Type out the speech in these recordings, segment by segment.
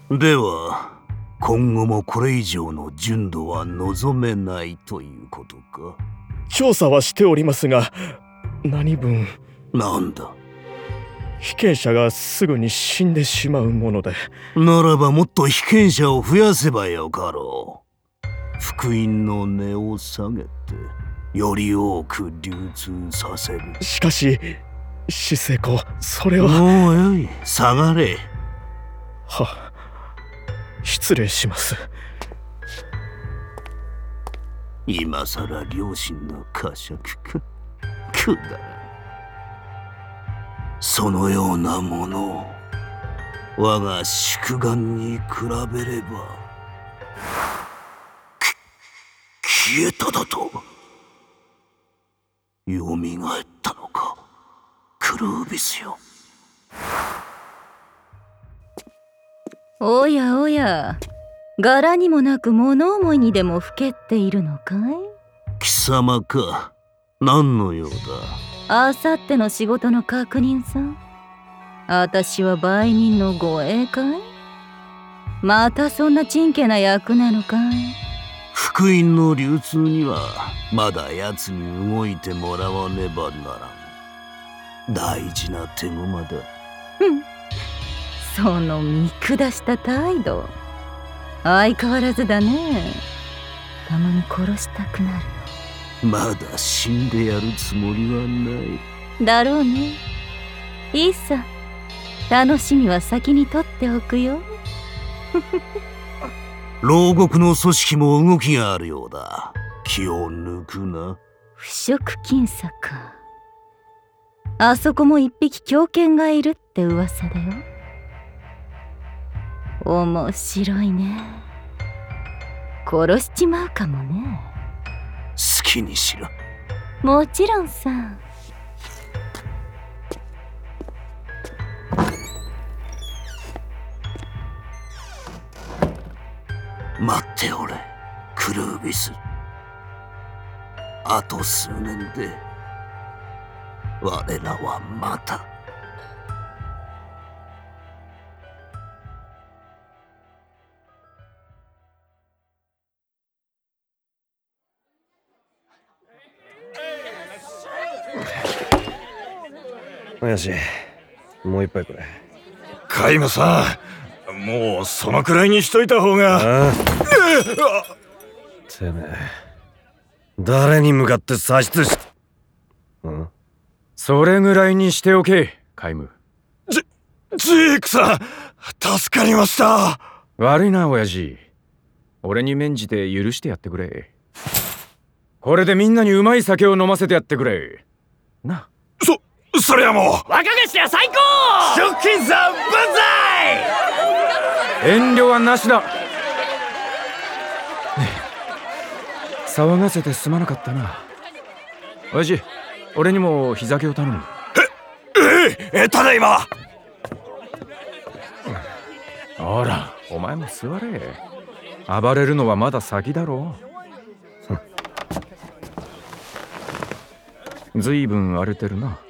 では今後もこれ以上の純度は望めないということか。 調査はしておりますが、何分。 なんだ。 被験者がすぐに死んでしまうもので。 ならばもっと被験者を増やせばよかろう。福音の値を下げてより多く流通させる。 しかし死生子、それは。 もうよい、下がれ。 は、失礼します。 今さら両親の呵責か。くだらん。そのようなものを我が宿願に比べれば消えただと。よみがえったのか、クルービスよ。 おやおや、柄にもなく物思いにでもふけっているのかい？ 貴様か。何の用だ。 あさっての仕事の確認さ。私は売人の護衛かい？またそんなちんけな役なのかい？ 福音の流通にはまだ奴に動いてもらわねばならん。大事な手駒だ。 その見下した態度、相変わらずだね。たまに殺したくなるよ。 まだ死んでやるつもりはない。 だろうね。いいさ、楽しみは先に取っておくよ。 牢獄の組織も動きがあるようだ。気を抜くな。 腐食僅差か。あそこも一匹狂犬がいるって噂だよ。面白いね。殺しちまうかもね。 好きにしろ。 もちろんさ。 待っておれ、クルービス。あと数年で我らはまた。 親父、もう一杯くれ。 カイムさん、もうそのくらいにしといた方が。 ああ、てめえ、誰に向かって指図し。 それぐらいにしておけ、カイム。 ジークさん、助かりました。 悪いな、親父。俺に免じて許してやってくれ。これでみんなにうまい酒を飲ませてやってくれ。な。 そりゃもう。 若菓子は最高。 食品さん万歳。 遠慮はなしだ。騒がせてすまなかったな。親父、俺にも日酒を頼む。 ただいま。 ほら、お前も座れ。暴れるのはまだ先だろう。ずいぶん荒れてるな。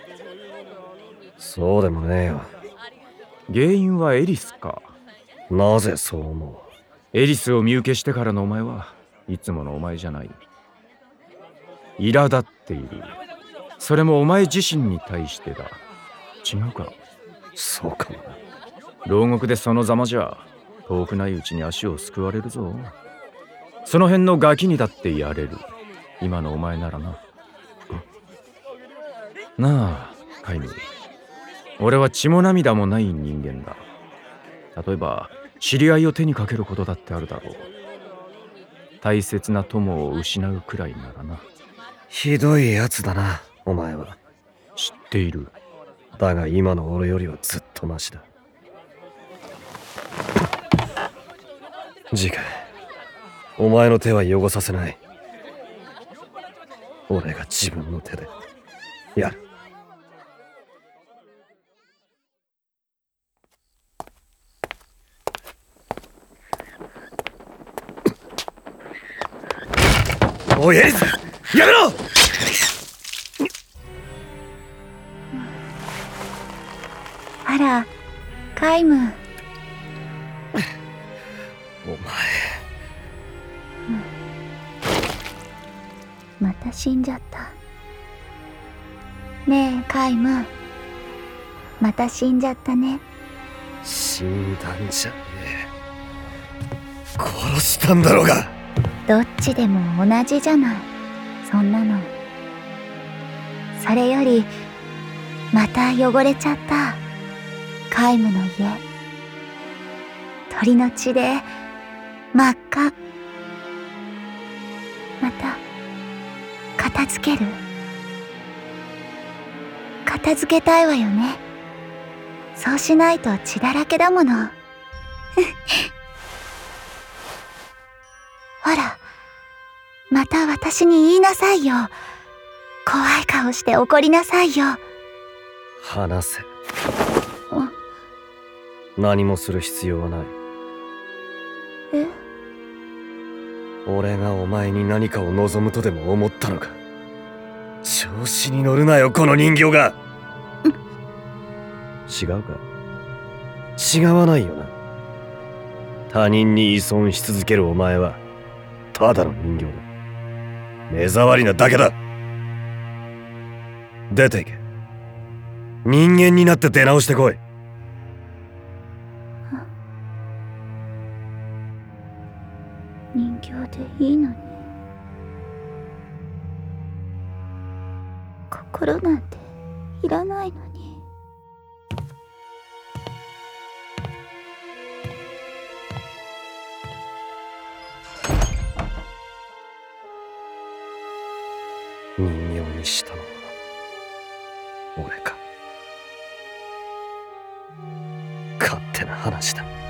そうでもねえよ。 原因はエリスか。 なぜそう思う？エリスを身請けしてからのお前はいつものお前じゃない。苛立っている。それもお前自身に対してだ。違うか？ そうかもな。 牢獄でそのざまじゃ遠くないうちに足をすくわれるぞ。その辺のガキにだってやれる。今のお前ならな。なあ、カイム。俺は血も涙もない人間だ。例えば知り合いを手にかけることだってあるだろう。大切な友を失うくらいならな。 ひどいやつだな、お前は。 知っている。 だが今の俺よりはずっとマシだ。ジーク、お前の手は汚させない。俺が自分の手でやる。おいエリス、やめろ！ あら、カイム。 お前、 また死んじゃった。ねえカイム、また死んじゃったね。 死んだんじゃねえ。殺したんだろうが。 どっちでも同じじゃない、そんなの。それよりまた汚れちゃった、カイムの家。鳥の血で真っ赤。また片付ける？片付けたいわよね。そうしないと血だらけだもの。ほら、また私に言いなさいよ。怖い顔して怒りなさいよ。 話せ。何もする必要はない。 え？ 俺がお前に何かを望むとでも思ったのか。調子に乗るなよ、この人形が。違うか？違わないよな。他人に依存し続けるお前はただの人形だ。目障りなだけだ。出ていけ。人間になって出直してこい。 人形でいいのに。心なんていらないのに。 人形にしたのは俺か。勝手な話だ。